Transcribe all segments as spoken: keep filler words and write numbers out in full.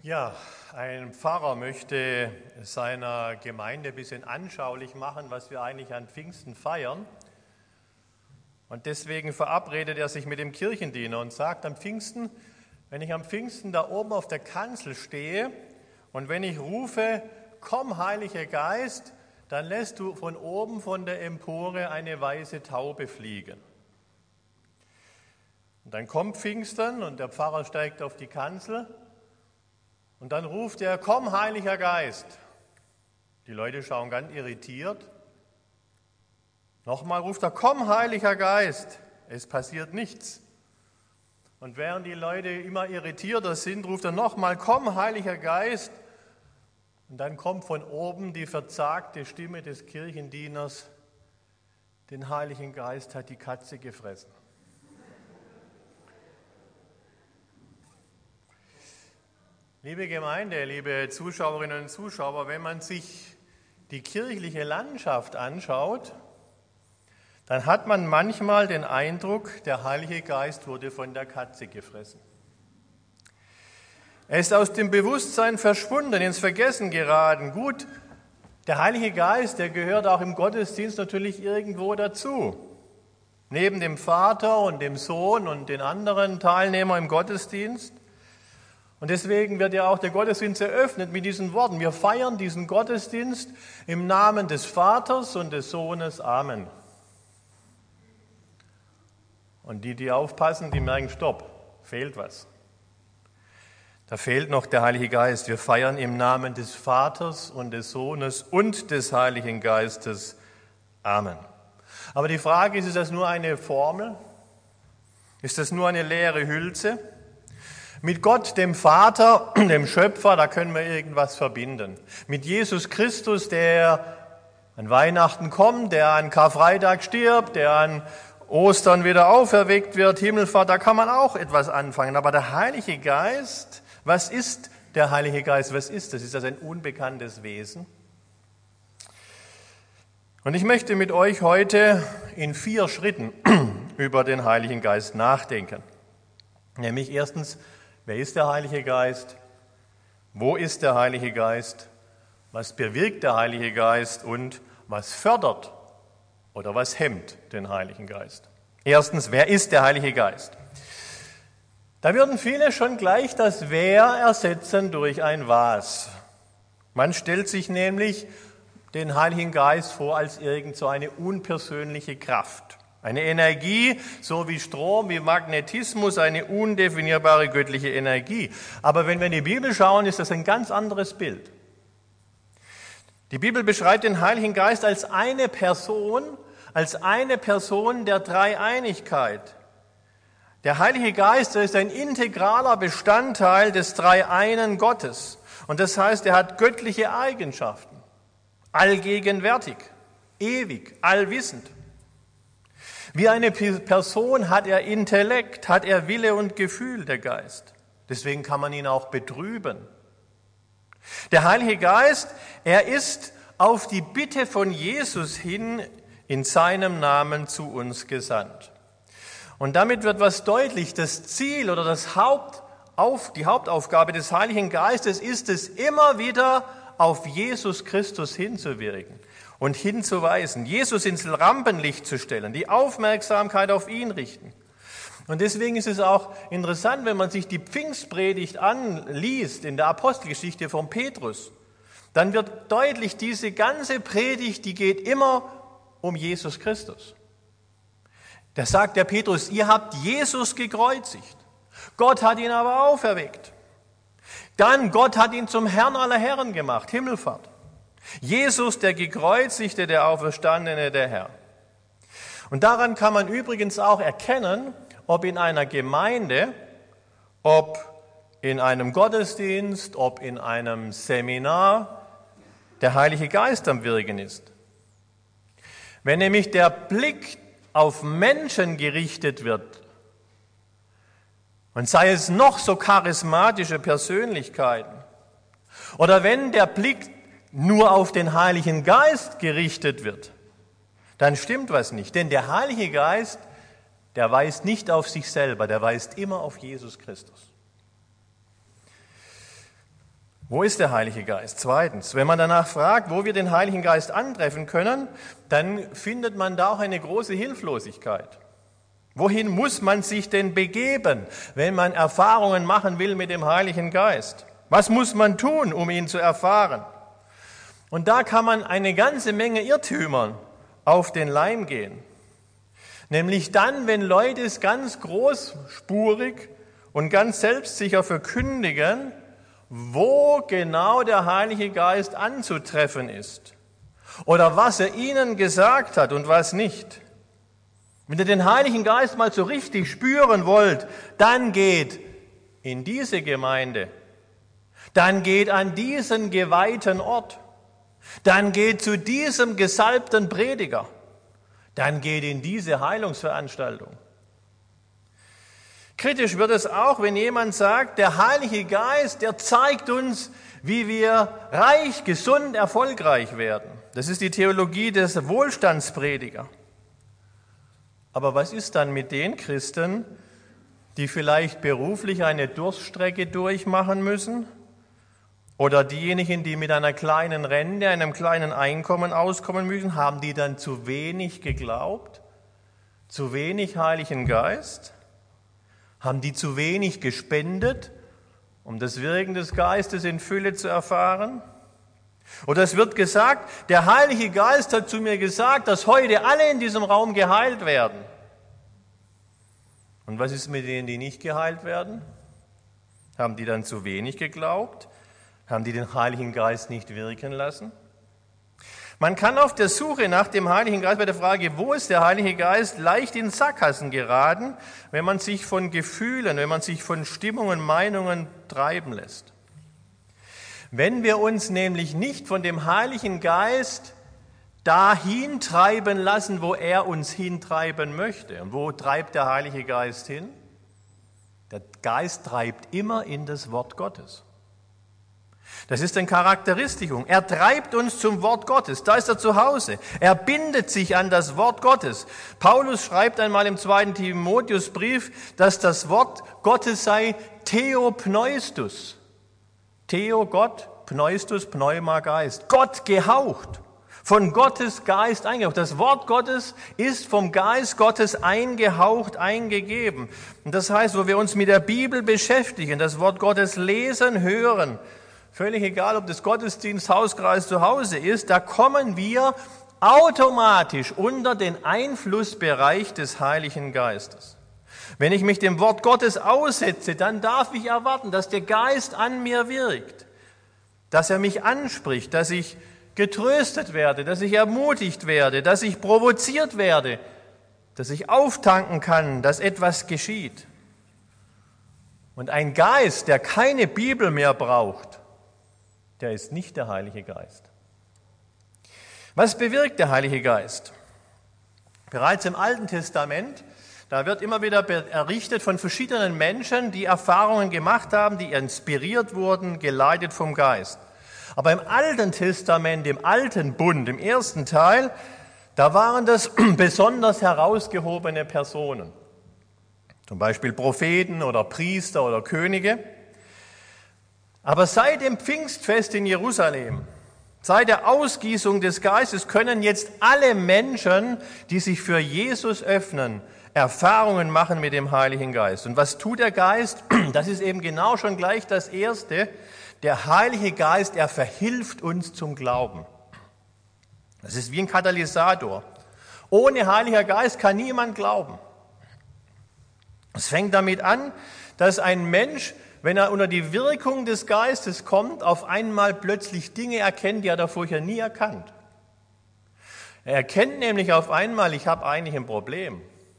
Ja, ein Pfarrer möchte seiner Gemeinde ein bisschen anschaulich machen, was wir eigentlich an Pfingsten feiern. Und deswegen verabredet er sich mit dem Kirchendiener und sagt am Pfingsten, wenn ich am Pfingsten da oben auf der Kanzel stehe und wenn ich rufe, komm Heiliger Geist, dann lässt du von oben von der Empore eine weiße Taube fliegen. Und dann kommt Pfingsten und der Pfarrer steigt auf die Kanzel. Und dann ruft er, komm Heiliger Geist. Die Leute schauen ganz irritiert. Nochmal ruft er, komm Heiliger Geist. Es passiert nichts. Und während die Leute immer irritierter sind, ruft er nochmal, komm Heiliger Geist. Und dann kommt von oben die verzagte Stimme des Kirchendieners, den Heiligen Geist hat die Katze gefressen. Liebe Gemeinde, liebe Zuschauerinnen und Zuschauer, wenn man sich die kirchliche Landschaft anschaut, dann hat man manchmal den Eindruck, der Heilige Geist wurde von der Katze gefressen. Er ist aus dem Bewusstsein verschwunden, ins Vergessen geraten. Gut, der Heilige Geist, der gehört auch im Gottesdienst natürlich irgendwo dazu. Neben dem Vater und dem Sohn und den anderen Teilnehmern im Gottesdienst. Und deswegen wird ja auch der Gottesdienst eröffnet mit diesen Worten. Wir feiern diesen Gottesdienst im Namen des Vaters und des Sohnes. Amen. Und die, die aufpassen, die merken, stopp, fehlt was. Da fehlt noch der Heilige Geist. Wir feiern im Namen des Vaters und des Sohnes und des Heiligen Geistes. Amen. Aber die Frage ist, ist das nur eine Formel? Ist das nur eine leere Hülse? Mit Gott, dem Vater, dem Schöpfer, da können wir irgendwas verbinden. Mit Jesus Christus, der an Weihnachten kommt, der an Karfreitag stirbt, der an Ostern wieder auferweckt wird, Himmelfahrt, da kann man auch etwas anfangen. Aber der Heilige Geist, was ist der Heilige Geist? Was ist das? Ist das ein unbekanntes Wesen? Und ich möchte mit euch heute in vier Schritten über den Heiligen Geist nachdenken. Nämlich erstens, wer ist der Heilige Geist? Wo ist der Heilige Geist? Was bewirkt der Heilige Geist? Und was fördert oder was hemmt den Heiligen Geist? Erstens, wer ist der Heilige Geist? Da würden viele schon gleich das Wer ersetzen durch ein Was. Man stellt sich nämlich den Heiligen Geist vor als irgend so eine unpersönliche Kraft. Eine Energie, so wie Strom, wie Magnetismus, eine undefinierbare göttliche Energie. Aber wenn wir in die Bibel schauen, ist das ein ganz anderes Bild. Die Bibel beschreibt den Heiligen Geist als eine Person, als eine Person der Dreieinigkeit. Der Heilige Geist ist ein integraler Bestandteil des Dreieinen Gottes. Und das heißt, er hat göttliche Eigenschaften, allgegenwärtig, ewig, allwissend. Wie eine Person hat er Intellekt, hat er Wille und Gefühl, der Geist. Deswegen kann man ihn auch betrüben. Der Heilige Geist, er ist auf die Bitte von Jesus hin in seinem Namen zu uns gesandt. Und damit wird was deutlich, das Ziel oder das Hauptauf, die Hauptaufgabe des Heiligen Geistes ist es, immer wieder auf Jesus Christus hinzuwirken und hinzuweisen, Jesus ins Rampenlicht zu stellen, die Aufmerksamkeit auf ihn richten. Und deswegen ist es auch interessant, wenn man sich die Pfingstpredigt anliest in der Apostelgeschichte von Petrus, dann wird deutlich, diese ganze Predigt, die geht immer um Jesus Christus. Da sagt der Petrus, ihr habt Jesus gekreuzigt, Gott hat ihn aber auferweckt. Dann, Gott hat ihn zum Herrn aller Herren gemacht, Himmelfahrt. Jesus, der Gekreuzigte, der Auferstandene, der Herr. Und daran kann man übrigens auch erkennen, ob in einer Gemeinde, ob in einem Gottesdienst, ob in einem Seminar der Heilige Geist am Wirken ist. Wenn nämlich der Blick auf Menschen gerichtet wird, und sei es noch so charismatische Persönlichkeiten, oder wenn der Blick nur auf den Heiligen Geist gerichtet wird, dann stimmt was nicht. Denn der Heilige Geist, der weist nicht auf sich selber, der weist immer auf Jesus Christus. Wo ist der Heilige Geist? Zweitens, wenn man danach fragt, wo wir den Heiligen Geist antreffen können, dann findet man da auch eine große Hilflosigkeit. Wohin muss man sich denn begeben, wenn man Erfahrungen machen will mit dem Heiligen Geist? Was muss man tun, um ihn zu erfahren? Und da kann man eine ganze Menge Irrtümern auf den Leim gehen. Nämlich dann, wenn Leute es ganz großspurig und ganz selbstsicher verkündigen, wo genau der Heilige Geist anzutreffen ist oder was er ihnen gesagt hat und was nicht. Wenn ihr den Heiligen Geist mal so richtig spüren wollt, dann geht in diese Gemeinde, dann geht an diesen geweihten Ort, dann geht zu diesem gesalbten Prediger, dann geht in diese Heilungsveranstaltung. Kritisch wird es auch, wenn jemand sagt, der Heilige Geist, der zeigt uns, wie wir reich, gesund, erfolgreich werden. Das ist die Theologie des Wohlstandsprediger. Aber was ist dann mit den Christen, die vielleicht beruflich eine Durststrecke durchmachen müssen? Oder diejenigen, die mit einer kleinen Rente, einem kleinen Einkommen auskommen müssen, haben die dann zu wenig geglaubt? Zu wenig Heiligen Geist? Haben die zu wenig gespendet, um das Wirken des Geistes in Fülle zu erfahren? Oder es wird gesagt, der Heilige Geist hat zu mir gesagt, dass heute alle in diesem Raum geheilt werden. Und was ist mit denen, die nicht geheilt werden? Haben die dann zu wenig geglaubt? Haben die den Heiligen Geist nicht wirken lassen? Man kann auf der Suche nach dem Heiligen Geist bei der Frage, wo ist der Heilige Geist, leicht in Sackgassen geraten, wenn man sich von Gefühlen, wenn man sich von Stimmungen, Meinungen treiben lässt. Wenn wir uns nämlich nicht von dem Heiligen Geist dahin treiben lassen, wo er uns hintreiben möchte. Und wo treibt der Heilige Geist hin? Der Geist treibt immer in das Wort Gottes. Das ist eine Charakteristikum. Er treibt uns zum Wort Gottes. Da ist er zu Hause. Er bindet sich an das Wort Gottes. Paulus schreibt einmal im zweiten Timotheusbrief, dass das Wort Gottes sei Theopneustus. Theo, Gott, Pneustus, Pneuma, Geist. Gott gehaucht. Von Gottes Geist eingehaucht. Das Wort Gottes ist vom Geist Gottes eingehaucht, eingegeben. Und das heißt, wo wir uns mit der Bibel beschäftigen, das Wort Gottes lesen, hören, völlig egal, ob das Gottesdienst, Hauskreis zu Hause ist, da kommen wir automatisch unter den Einflussbereich des Heiligen Geistes. Wenn ich mich dem Wort Gottes aussetze, dann darf ich erwarten, dass der Geist an mir wirkt, dass er mich anspricht, dass ich getröstet werde, dass ich ermutigt werde, dass ich provoziert werde, dass ich auftanken kann, dass etwas geschieht. Und ein Geist, der keine Bibel mehr braucht, der ist nicht der Heilige Geist. Was bewirkt der Heilige Geist? Bereits im Alten Testament, da wird immer wieder berichtet von verschiedenen Menschen, die Erfahrungen gemacht haben, die inspiriert wurden, geleitet vom Geist. Aber im Alten Testament, im Alten Bund, im ersten Teil, da waren das besonders herausgehobene Personen. Zum Beispiel Propheten oder Priester oder Könige. Aber seit dem Pfingstfest in Jerusalem, seit der Ausgießung des Geistes, können jetzt alle Menschen, die sich für Jesus öffnen, Erfahrungen machen mit dem Heiligen Geist. Und was tut der Geist? Das ist eben genau schon gleich das Erste. Der Heilige Geist, er verhilft uns zum Glauben. Das ist wie ein Katalysator. Ohne Heiliger Geist kann niemand glauben. Es fängt damit an, dass ein Mensch, wenn er unter die Wirkung des Geistes kommt, auf einmal plötzlich Dinge erkennt, die er davor ja nie erkannt. Er erkennt nämlich auf einmal, ich habe eigentlich ein Problem.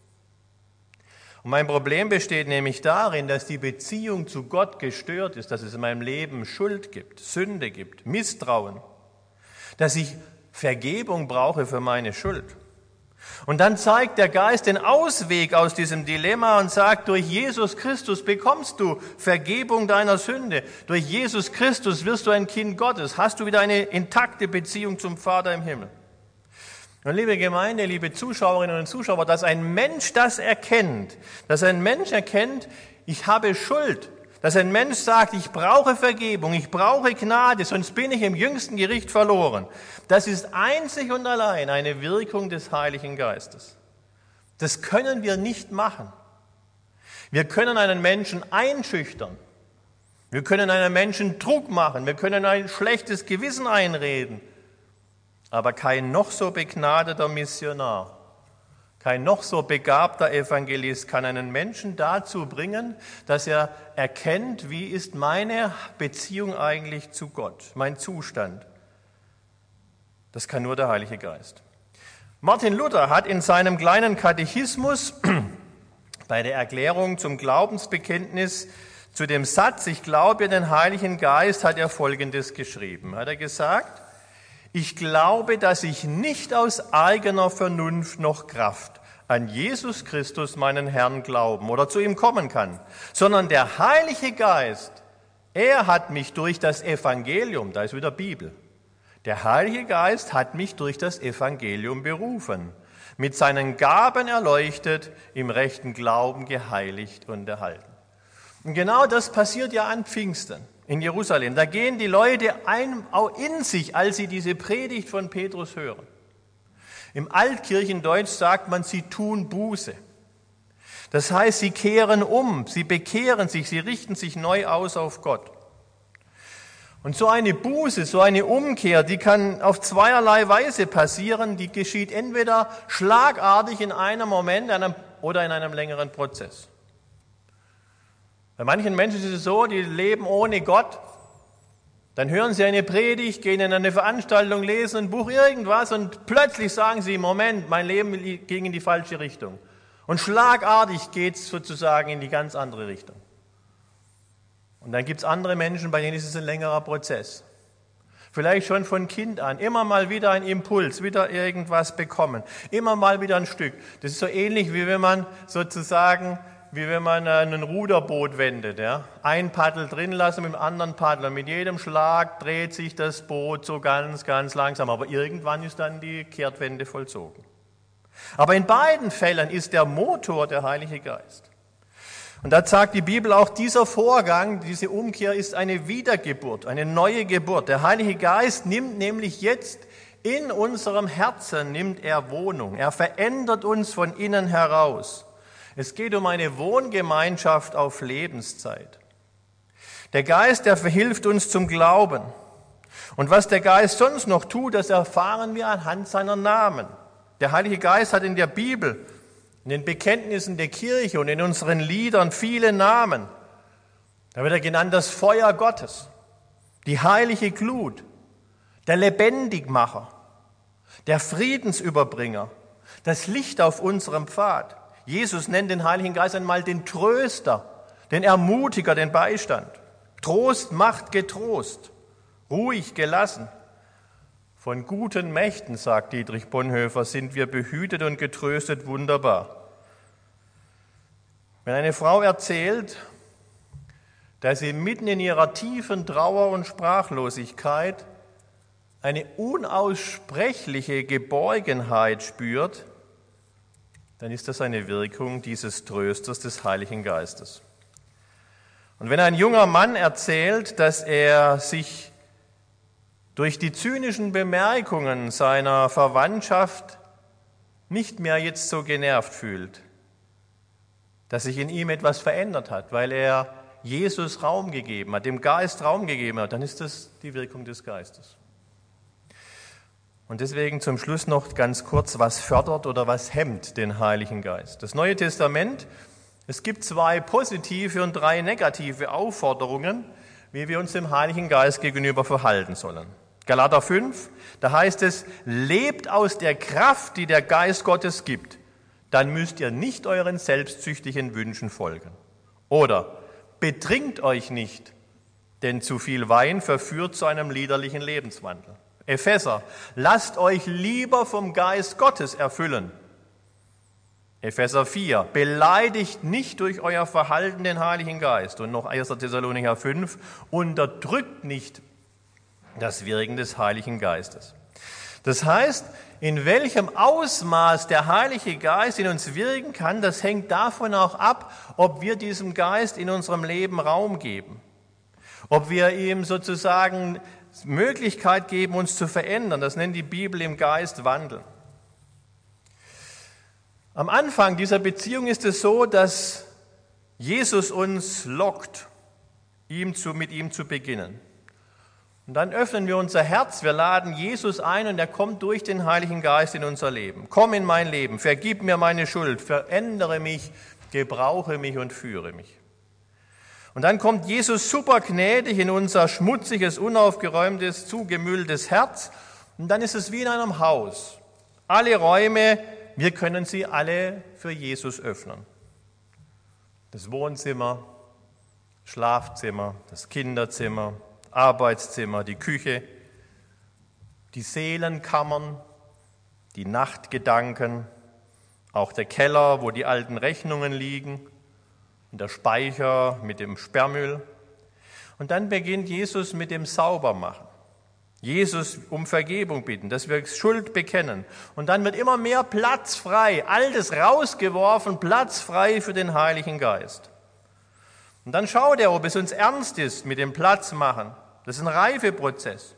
Und mein Problem besteht nämlich darin, dass die Beziehung zu Gott gestört ist, dass es in meinem Leben Schuld gibt, Sünde gibt, Misstrauen, dass ich Vergebung brauche für meine Schuld. Und dann zeigt der Geist den Ausweg aus diesem Dilemma und sagt, durch Jesus Christus bekommst du Vergebung deiner Sünde. Durch Jesus Christus wirst du ein Kind Gottes. Hast du wieder eine intakte Beziehung zum Vater im Himmel. Und liebe Gemeinde, liebe Zuschauerinnen und Zuschauer, dass ein Mensch das erkennt, dass ein Mensch erkennt, ich habe Schuld, dass ein Mensch sagt, ich brauche Vergebung, ich brauche Gnade, sonst bin ich im jüngsten Gericht verloren. Das ist einzig und allein eine Wirkung des Heiligen Geistes. Das können wir nicht machen. Wir können einen Menschen einschüchtern. Wir können einem Menschen Druck machen. Wir können ein schlechtes Gewissen einreden. Aber kein noch so begnadeter Missionar, kein noch so begabter Evangelist kann einen Menschen dazu bringen, dass er erkennt, wie ist meine Beziehung eigentlich zu Gott, mein Zustand. Das kann nur der Heilige Geist. Martin Luther hat in seinem kleinen Katechismus bei der Erklärung zum Glaubensbekenntnis zu dem Satz, ich glaube an den Heiligen Geist, hat er Folgendes geschrieben. Hat er gesagt, ich glaube, dass ich nicht aus eigener Vernunft noch Kraft an Jesus Christus, meinen Herrn, glauben oder zu ihm kommen kann, sondern der Heilige Geist, er hat mich durch das Evangelium, da ist wieder Bibel, der Heilige Geist hat mich durch das Evangelium berufen, mit seinen Gaben erleuchtet, im rechten Glauben geheiligt und erhalten. Und genau das passiert ja an Pfingsten in Jerusalem. Da gehen die Leute ein, auch in sich, als sie diese Predigt von Petrus hören. Im Altkirchendeutsch sagt man, sie tun Buße. Das heißt, sie kehren um, sie bekehren sich, sie richten sich neu aus auf Gott. Und so eine Buße, so eine Umkehr, die kann auf zweierlei Weise passieren. Die geschieht entweder schlagartig in einem Moment einem, oder in einem längeren Prozess. Bei manchen Menschen ist es so, die leben ohne Gott. Dann hören sie eine Predigt, gehen in eine Veranstaltung, lesen ein Buch, irgendwas und plötzlich sagen sie, Moment, mein Leben ging in die falsche Richtung. Und schlagartig geht es sozusagen in die ganz andere Richtung. Und dann gibt es andere Menschen, bei denen ist es ein längerer Prozess. Vielleicht schon von Kind an, immer mal wieder ein Impuls, wieder irgendwas bekommen, immer mal wieder ein Stück. Das ist so ähnlich, wie wenn man sozusagen, wie wenn man ein Ruderboot wendet. Ja? Ein Paddel drin lassen mit dem anderen Paddel. Und mit jedem Schlag dreht sich das Boot so ganz, ganz langsam. Aber irgendwann ist dann die Kehrtwende vollzogen. Aber in beiden Fällen ist der Motor der Heilige Geist. Und da sagt die Bibel auch, dieser Vorgang, diese Umkehr ist eine Wiedergeburt, eine neue Geburt. Der Heilige Geist nimmt nämlich jetzt in unserem Herzen, nimmt er Wohnung. Er verändert uns von innen heraus. Es geht um eine Wohngemeinschaft auf Lebenszeit. Der Geist, der verhilft uns zum Glauben. Und was der Geist sonst noch tut, das erfahren wir anhand seiner Namen. Der Heilige Geist hat in der Bibel, in den Bekenntnissen der Kirche und in unseren Liedern viele Namen. Da wird er genannt das Feuer Gottes, die heilige Glut, der Lebendigmacher, der Friedensüberbringer, das Licht auf unserem Pfad. Jesus nennt den Heiligen Geist einmal den Tröster, den Ermutiger, den Beistand. Trost macht getrost, ruhig, gelassen. Von guten Mächten, sagt Dietrich Bonhoeffer, sind wir behütet und getröstet wunderbar. Wenn eine Frau erzählt, dass sie mitten in ihrer tiefen Trauer und Sprachlosigkeit eine unaussprechliche Geborgenheit spürt, dann ist das eine Wirkung dieses Trösters des Heiligen Geistes. Und wenn ein junger Mann erzählt, dass er sich durch die zynischen Bemerkungen seiner Verwandtschaft nicht mehr jetzt so genervt fühlt, dass sich in ihm etwas verändert hat, weil er Jesus Raum gegeben hat, dem Geist Raum gegeben hat, dann ist das die Wirkung des Geistes. Und deswegen zum Schluss noch ganz kurz, was fördert oder was hemmt den Heiligen Geist. Das Neue Testament, es gibt zwei positive und drei negative Aufforderungen, wie wir uns dem Heiligen Geist gegenüber verhalten sollen. Galater fünf, da heißt es, lebt aus der Kraft, die der Geist Gottes gibt, dann müsst ihr nicht euren selbstsüchtigen Wünschen folgen. Oder betrinkt euch nicht, denn zu viel Wein verführt zu einem liederlichen Lebenswandel. Epheser, lasst euch lieber vom Geist Gottes erfüllen. Epheser vier, beleidigt nicht durch euer Verhalten den Heiligen Geist. Und noch erster Thessalonicher fünf, unterdrückt nicht das Wirken des Heiligen Geistes. Das heißt, in welchem Ausmaß der Heilige Geist in uns wirken kann, das hängt davon auch ab, ob wir diesem Geist in unserem Leben Raum geben. Ob wir ihm sozusagen Möglichkeit geben, uns zu verändern. Das nennt die Bibel im Geist wandeln. Am Anfang dieser Beziehung ist es so, dass Jesus uns lockt, ihm zu, mit ihm zu beginnen. Und dann öffnen wir unser Herz, wir laden Jesus ein und er kommt durch den Heiligen Geist in unser Leben. Komm in mein Leben, vergib mir meine Schuld, verändere mich, gebrauche mich und führe mich. Und dann kommt Jesus super gnädig in unser schmutziges, unaufgeräumtes, zugemülltes Herz und dann ist es wie in einem Haus. Alle Räume, wir können sie alle für Jesus öffnen. Das Wohnzimmer, Schlafzimmer, das Kinderzimmer, Arbeitszimmer, die Küche, die Seelenkammern, die Nachtgedanken, auch der Keller, wo die alten Rechnungen liegen und der Speicher mit dem Sperrmüll. Und dann beginnt Jesus mit dem Saubermachen. Jesus um Vergebung bitten, dass wir Schuld bekennen. Und dann wird immer mehr Platz frei, Altes rausgeworfen, Platz frei für den Heiligen Geist. Und dann schaut er, ob es uns ernst ist mit dem Platzmachen. Das ist ein Reifeprozess.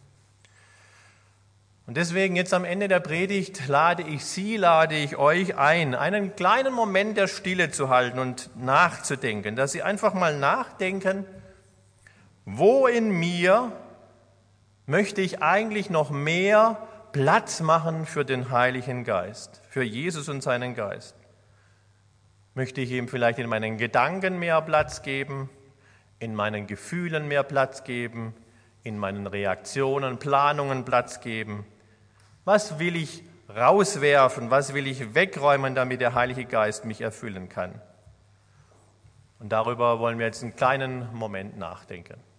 Und deswegen jetzt am Ende der Predigt lade ich Sie, lade ich euch ein, einen kleinen Moment der Stille zu halten und nachzudenken, dass Sie einfach mal nachdenken, wo in mir möchte ich eigentlich noch mehr Platz machen für den Heiligen Geist, für Jesus und seinen Geist. Möchte ich ihm vielleicht in meinen Gedanken mehr Platz geben, in meinen Gefühlen mehr Platz geben, in meinen Reaktionen, Planungen Platz geben? Was will ich rauswerfen, was will ich wegräumen, damit der Heilige Geist mich erfüllen kann? Und darüber wollen wir jetzt einen kleinen Moment nachdenken.